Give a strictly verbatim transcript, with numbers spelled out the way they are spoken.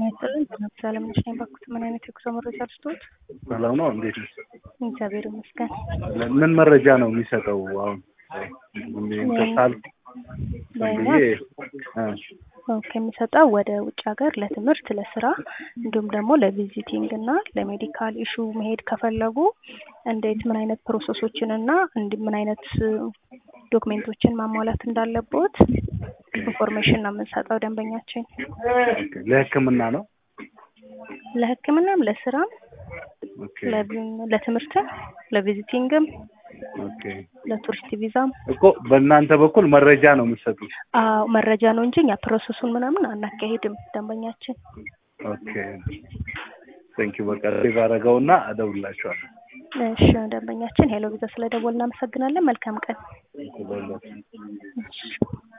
ይስጥልን በመብዛት ለምንሽኝ ባኩት ምን አይነት የጉዞ መረጃ ልስጥዎት? ሰላም ነው እንዴት ነው? እግዚአብሔር ይመስገን። ምን መረጃ ነው የሚሰጠው? አሁን እንተሳል ለኛ እንዴ ኦኬ የሚሰጠው ወደ ውጭ ሀገር ለትምህርት ለስራ እንዲሁም ደግሞ ለቪዚቲንግ እና ለሜዲካል ኢሹ መሄድ ከፈለጉ እንዴት ምን አይነት ፕሮሰሶችን እና እንዴ ምን አይነት ዶክመንቶችን ማሟላት እንዳለበት ኢንፎርሜሽን ነው የምንሰጠው ደንበኛችን። ለህክምና ነው? ለህክምናም ለስራም ኦኬ ለትምህርትም ለቪዚቲንግም ኦኬ ለቱሪስት ቪዛም እኮ በእናንተ በኩል መረጃ ነው የምትሰጡት? አዎ መረጃ ነው እንጂ ያ ፕሮሰሱን ምናምን አናካሄድም ደንበኛችን። ኦኬ ቴንክ ዩ በቃ ባረጋውና አደውላችኋለሁ። እሺ ደንበኛችን ሄሎ ቪዛ ስለደወልን እናመሰግናለን። መልካም ቀን። እሺ